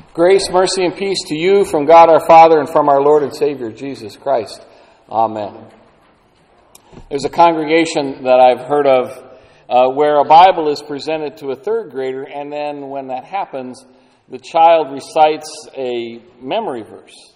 Grace, mercy, and peace to you from God our Father and from our Lord and Savior, Jesus Christ. Amen. There's a congregation that I've heard of where a Bible is presented to a third grader, and then when that happens, the child recites a memory verse.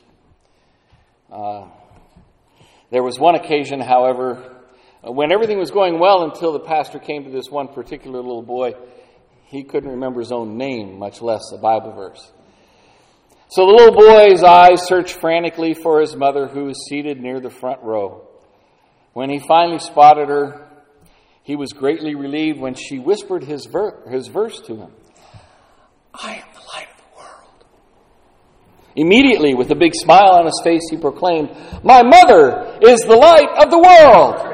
There was one occasion, however, when everything was going well until the pastor came to this one particular little boy. He couldn't remember his own name, much less a Bible verse. So the little boy's eyes searched frantically for his mother, who was seated near the front row. When he finally spotted her, he was greatly relieved when she whispered his verse to him. "I am the light of the world." Immediately, with a big smile on his face, he proclaimed, "My mother is the light of the world."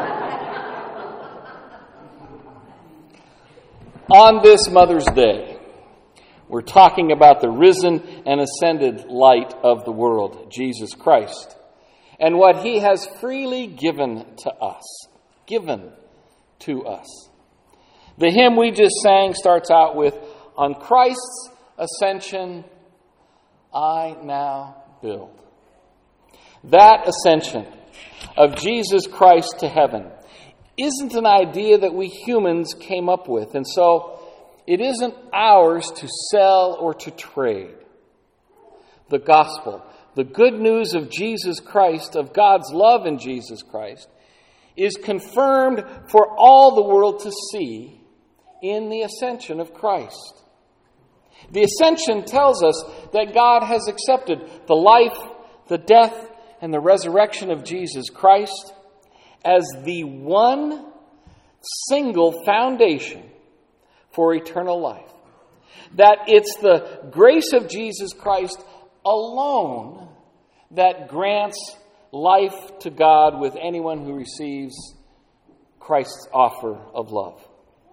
On this Mother's Day, we're talking about the risen and ascended light of the world, Jesus Christ, and what he has freely given to us. Given to us. The hymn we just sang starts out with, "On Christ's ascension, I now build." That ascension of Jesus Christ to heaven isn't an idea that we humans came up with, and so it isn't ours to sell or to trade. The gospel, the good news of Jesus Christ, of God's love in Jesus Christ, is confirmed for all the world to see in the ascension of Christ. The ascension tells us that God has accepted the life, the death, and the resurrection of Jesus Christ as the one single foundation for eternal life. That it's the grace of Jesus Christ alone that grants life to God with anyone who receives Christ's offer of love.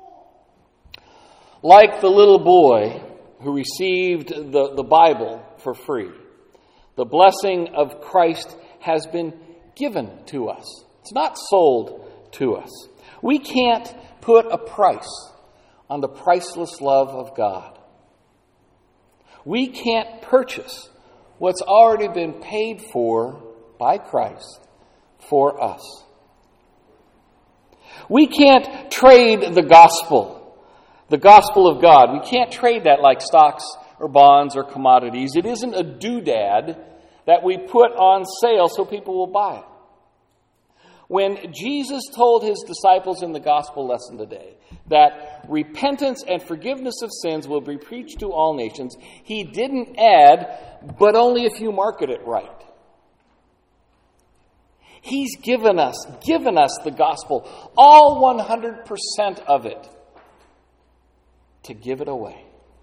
Like the little boy who received the Bible for free, the blessing of Christ has been given to us. It's not sold to us. We can't put a price on the priceless love of God. We can't purchase what's already been paid for by Christ for us. We can't trade the gospel of God. We can't trade that like stocks or bonds or commodities. It isn't a doodad that we put on sale so people will buy it. When Jesus told his disciples in the gospel lesson today that repentance and forgiveness of sins will be preached to all nations, he didn't add, but only if you market it right. He's given us the gospel, all 100% of it, to give it away.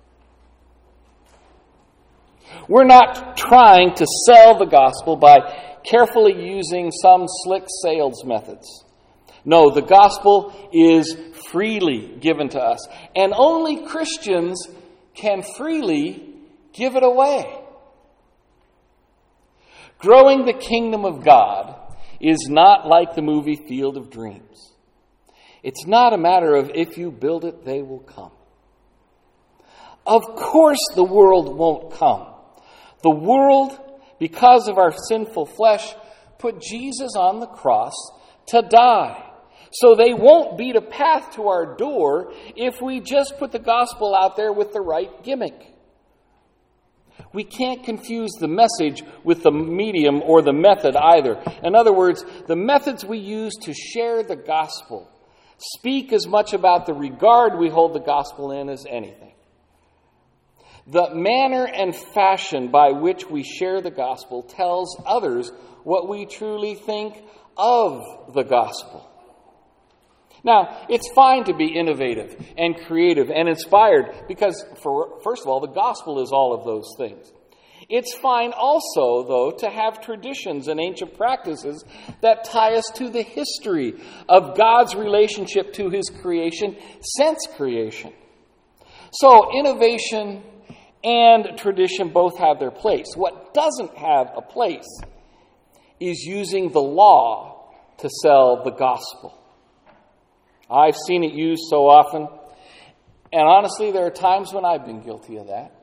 We're not trying to sell the gospel by carefully using some slick sales methods. No, the gospel is freely given to us, and only Christians can freely give it away. Growing the kingdom of God is not like the movie Field of Dreams. It's not a matter of if you build it, they will come. Of course the world won't come. The world, because of our sinful flesh, put Jesus on the cross to die. So they won't beat a path to our door if we just put the gospel out there with the right gimmick. We can't confuse the message with the medium or the method either. In other words, the methods we use to share the gospel speak as much about the regard we hold the gospel in as anything. The manner and fashion by which we share the gospel tells others what we truly think of the gospel. Now, it's fine to be innovative and creative and inspired because, first of all, the gospel is all of those things. It's fine also, though, to have traditions and ancient practices that tie us to the history of God's relationship to his creation since creation. So, innovation and tradition both have their place. What doesn't have a place is using the law to sell the gospel. I've seen it used so often, and honestly, there are times when I've been guilty of that.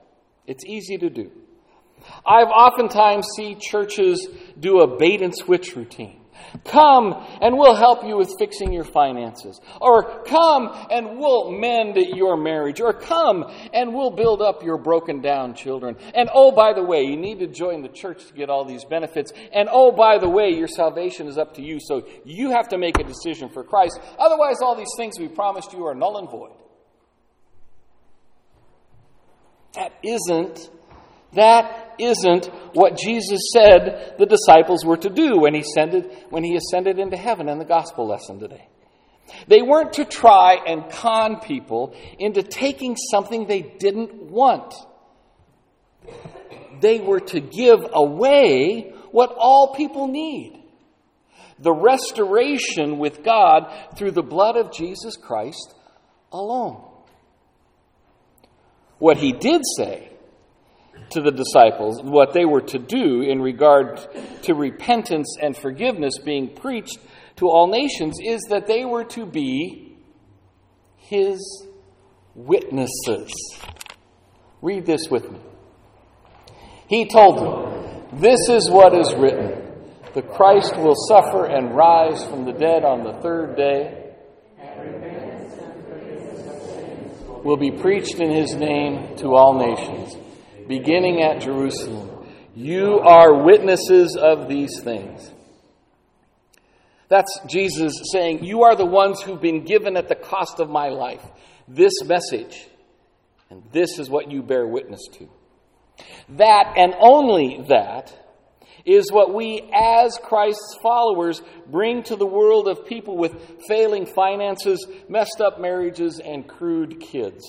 It's easy to do. I've oftentimes seen churches do a bait and switch routine. Come and we'll help you with fixing your finances. Or come and we'll mend your marriage. Or come and we'll build up your broken down children. And oh, by the way, you need to join the church to get all these benefits. And oh, by the way, your salvation is up to you. So you have to make a decision for Christ. Otherwise, all these things we promised you are null and void. That isn't what Jesus said the disciples were to do when he ascended into heaven in the gospel lesson today. They weren't to try and con people into taking something they didn't want. They were to give away what all people need. The restoration with God through the blood of Jesus Christ alone. What he did say to the disciples, what they were to do in regard to repentance and forgiveness being preached to all nations, is that they were to be his witnesses. Read this with me. He told them, "This is what is written. The Christ will suffer and rise from the dead on the third day. Will be preached in his name to all nations, beginning at Jerusalem. You are witnesses of these things." That's Jesus saying, you are the ones who've been given at the cost of my life this message, and this is what you bear witness to. That, and only that, is what we as Christ's followers bring to the world of people with failing finances, messed up marriages, and crude kids.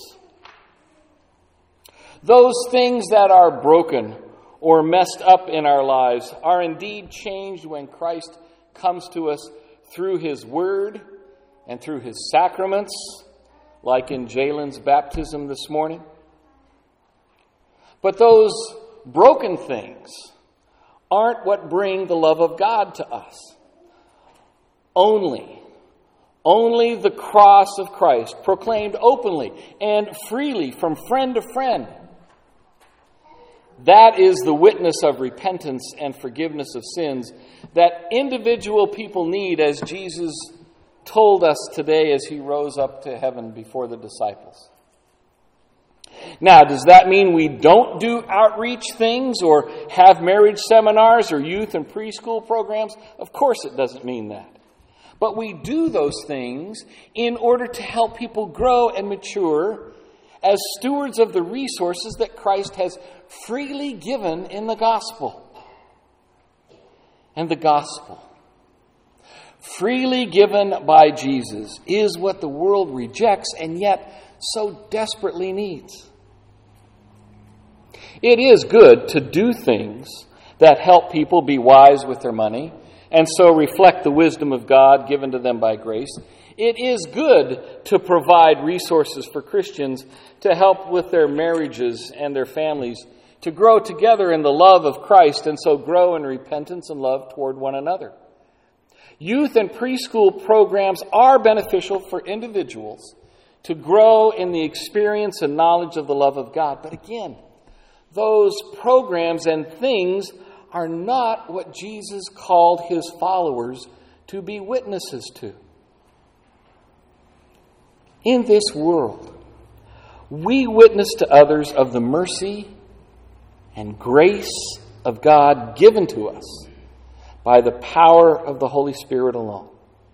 Those things that are broken or messed up in our lives are indeed changed when Christ comes to us through his word and through his sacraments, like in Jalen's baptism this morning. But those broken things aren't what bring the love of God to us. Only the cross of Christ, proclaimed openly and freely from friend to friend. That is the witness of repentance and forgiveness of sins that individual people need, as Jesus told us today as he rose up to heaven before the disciples. Now, does that mean we don't do outreach things or have marriage seminars or youth and preschool programs? Of course it doesn't mean that. But we do those things in order to help people grow and mature as stewards of the resources that Christ has freely given in the gospel. And the gospel, freely given by Jesus, is what the world rejects and yet so desperately needs. It is good to do things that help people be wise with their money and so reflect the wisdom of God given to them by grace. It is good to provide resources for Christians to help with their marriages and their families, to grow together in the love of Christ and so grow in repentance and love toward one another. Youth and preschool programs are beneficial for individuals to grow in the experience and knowledge of the love of God. But again, those programs and things are not what Jesus called his followers to be witnesses to. In this world, we witness to others of the mercy and grace of God given to us by the power of the Holy Spirit alone.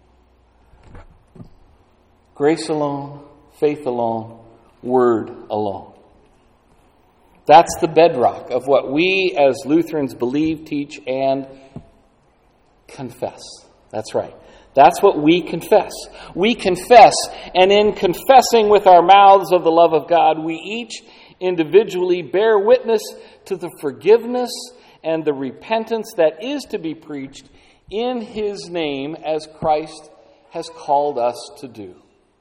Grace alone, faith alone, word alone. That's the bedrock of what we as Lutherans believe, teach, and confess. That's right. That's what we confess. We confess, and in confessing with our mouths of the love of God, we each individually bear witness to the forgiveness and the repentance that is to be preached in his name as Christ has called us to do.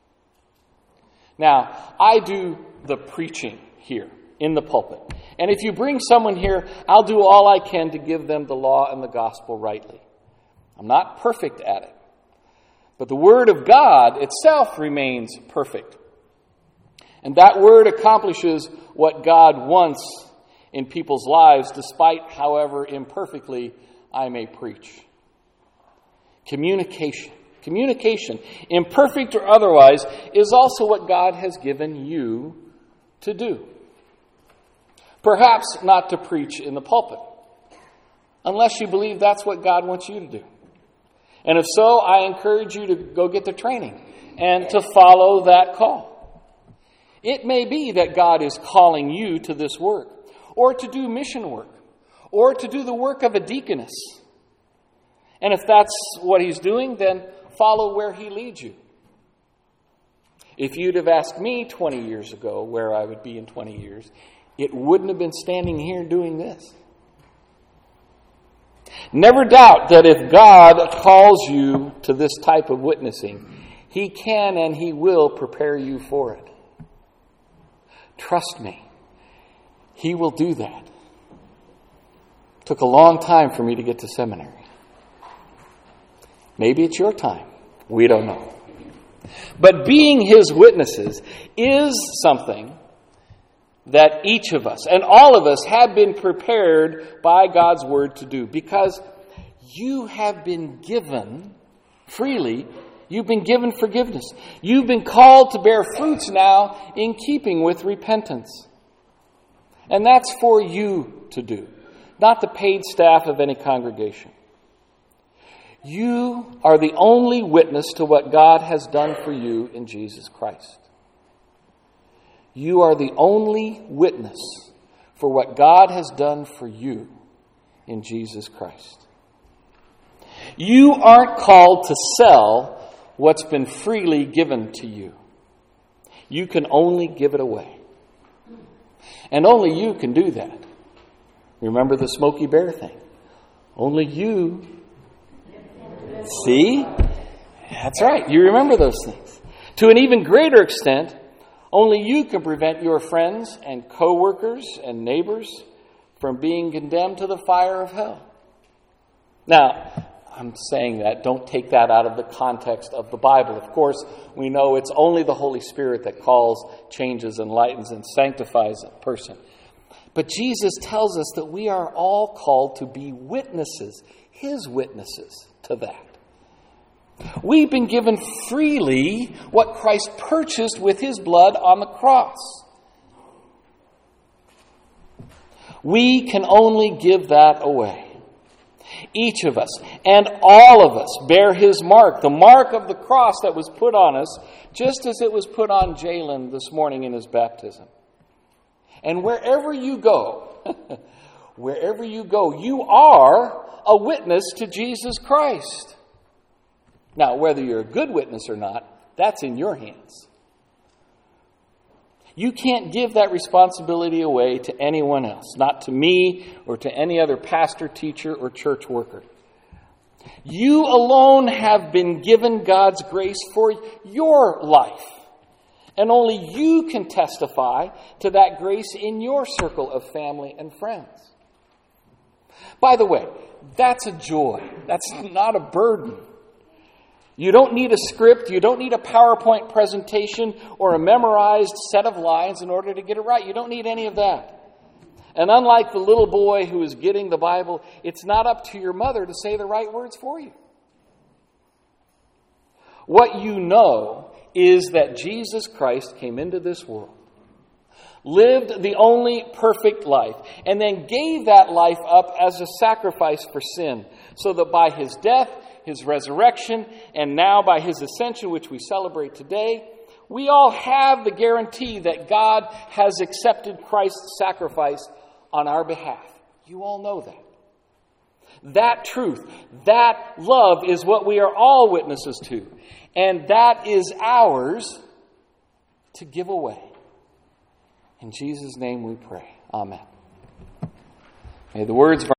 Now, I do the preaching here in the pulpit. And if you bring someone here, I'll do all I can to give them the law and the gospel rightly. I'm not perfect at it. But the Word of God itself remains perfect. And that Word accomplishes what God wants in people's lives, despite however imperfectly I may preach. Communication. Communication, imperfect or otherwise, is also what God has given you to do. Perhaps not to preach in the pulpit, unless you believe that's what God wants you to do. And if so, I encourage you to go get the training and to follow that call. It may be that God is calling you to this work, or to do mission work, or to do the work of a deaconess. And if that's what He's doing, then follow where He leads you. If you'd have asked me 20 years ago where I would be in 20 years, it wouldn't have been standing here doing this. Never doubt that if God calls you to this type of witnessing, He can and He will prepare you for it. Trust me, He will do that. It took a long time for me to get to seminary. Maybe it's your time. We don't know. But being His witnesses is something that each of us and all of us have been prepared by God's Word to do, because you have been given freely, you've been given forgiveness. You've been called to bear fruits now in keeping with repentance. And that's for you to do, not the paid staff of any congregation. You are the only witness to what God has done for you in Jesus Christ. You are the only witness for what God has done for you in Jesus Christ. You aren't called to sell what's been freely given to you. You can only give it away. And only you can do that. Remember the Smokey Bear thing. Only you. See? That's right. You remember those things. To an even greater extent, only you can prevent your friends and co-workers and neighbors from being condemned to the fire of hell. Now, I'm saying that, don't take that out of the context of the Bible. Of course, we know it's only the Holy Spirit that calls, changes, enlightens, and sanctifies a person. But Jesus tells us that we are all called to be witnesses, His witnesses to that. We've been given freely what Christ purchased with His blood on the cross. We can only give that away. Each of us and all of us bear His mark, the mark of the cross that was put on us, just as it was put on Jalen this morning in his baptism. And wherever you go, you are a witness to Jesus Christ. Now, whether you're a good witness or not, that's in your hands. You can't give that responsibility away to anyone else, not to me or to any other pastor, teacher, or church worker. You alone have been given God's grace for your life. And only you can testify to that grace in your circle of family and friends. By the way, that's a joy. That's not a burden. You don't need a script. You don't need a PowerPoint presentation or a memorized set of lines in order to get it right. You don't need any of that. And unlike the little boy who is getting the Bible, it's not up to your mother to say the right words for you. What you know is that Jesus Christ came into this world, lived the only perfect life, and then gave that life up as a sacrifice for sin, so that by His death, His resurrection, and now by His ascension, which we celebrate today, we all have the guarantee that God has accepted Christ's sacrifice on our behalf. You all know that. That truth, that love is what we are all witnesses to. And that is ours to give away. In Jesus' name we pray. Amen. May the words of